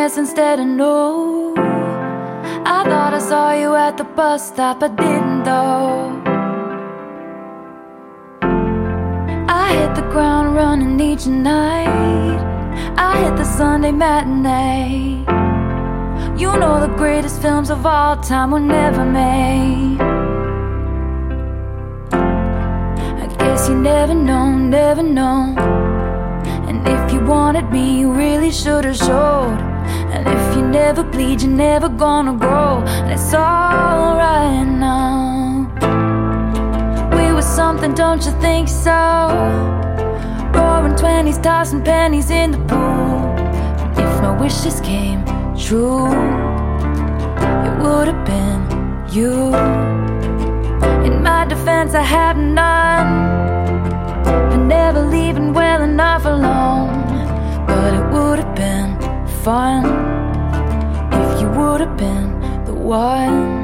yes instead of no. I thought I saw you at the bus stop, I didn't though. I hit the ground running each night. I hit the Sunday matinee. You know the greatest films of all time were never made. I guess you never know, never know. And if you wanted me, you really should've showed. And if you never bleed, you're never gonna grow. And it's alright now. We were something, don't you think so? Roaring 20s, tossing pennies in the pool. If my wishes came true, it would've been you. In my defense, I had none, for never leaving well enough alone. But it would've been fun if you would've been the one.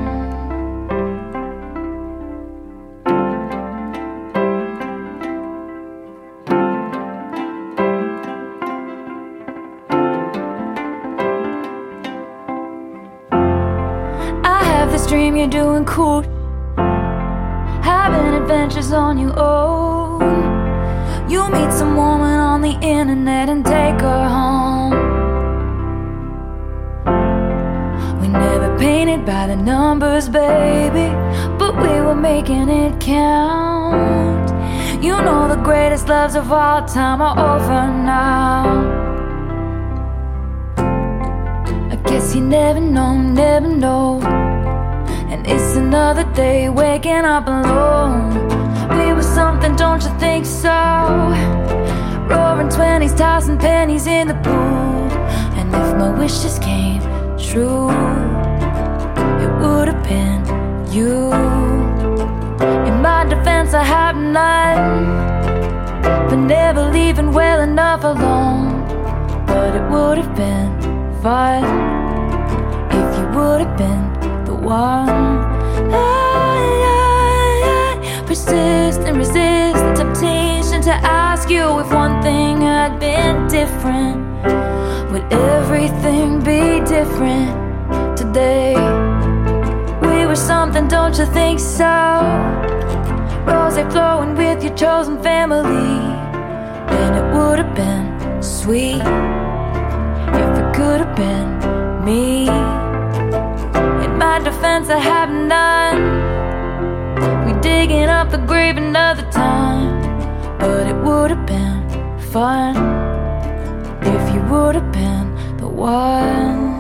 I have this dream you're doing cool, having adventures on your own. You meet some woman on the internet and take her home. We never painted by the numbers, baby, but we were making it count. You know the greatest loves of all time are over now. I guess you never know, never know. And it's another day waking up alone. We were something, don't you think so? Roaring 20s, tossing pennies in the pool. And if my wishes came true, it would've been you. In my defense, I have none, for never leaving well enough alone. But it would've been fun if you would've been the one. I persist and resist the temptation to ask you if one thing had been different. Would everything be different today? We were something, don't you think so? Rosé flowing with your chosen family. And it would have been sweet if it could have been me. In my defense, I have none. We digging up the grave another time. But it would have been fun if you would have been the one.